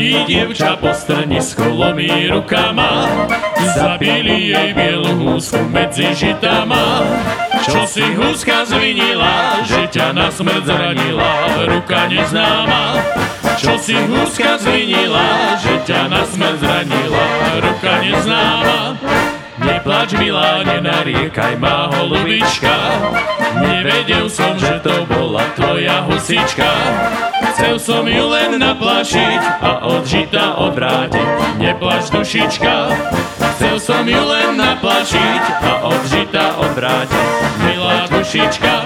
Sedí dievča po strnisku, lomí rukama, zabili jej bielu húsku medzi žitama. Čo si húska zvinila, že ťa na smrť zranila, ruka neznáma. Čo si húska zvinila, že ťa na smrť zranila, ruka neznáma. Neplač, milá, nenariekaj ma, holubička, nevedel som, že to bola tvoja husička. Chcel som ju len naplašiť a od žita odvrátiť. Neplač, dušička, chcel som ju len naplašiť a od žita odvrátiť. Milá dušička.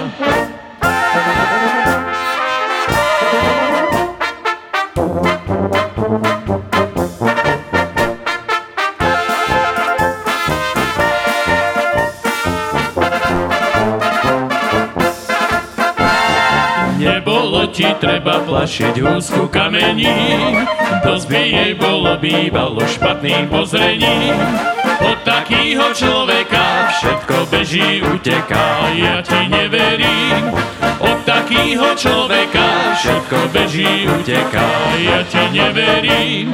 Nebolo ti treba plašiť húsku kamení, dosť by jej bolo bývalo špatným pozrením. Od takýho človeka všetko beží, uteká, ja ti neverím. Od takýho človeka všetko beží, uteká, ja ti neverím.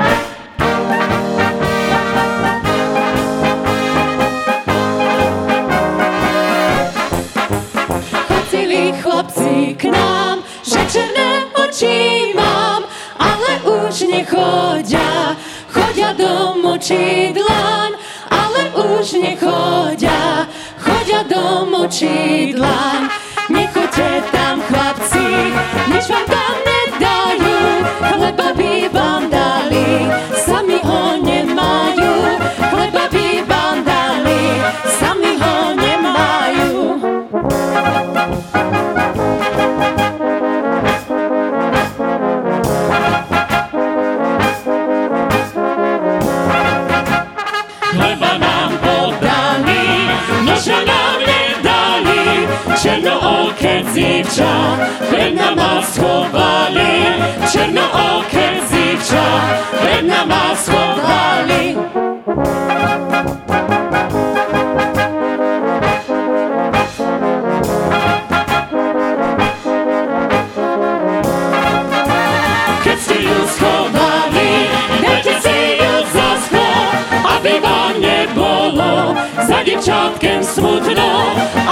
Chodili chlapci k nám, že černé oči mám, ale už nechodia, chodia do močidlán, ale už nechodia, chodia do močidlán. Nechoďte tam, chlapci, nič vám tam nedajú, chleba by vám dali, sami ho nemajú, chleba by vám dali, sami ho nemajú. Chleba nám podali, noža nám nedali, černooké dzivča pred nama schovali, černooké dzivča pred nama schovali. Keď ste ju schovali, dajte si ju za sklo, aby vám nebolo za dievčatkem smutno,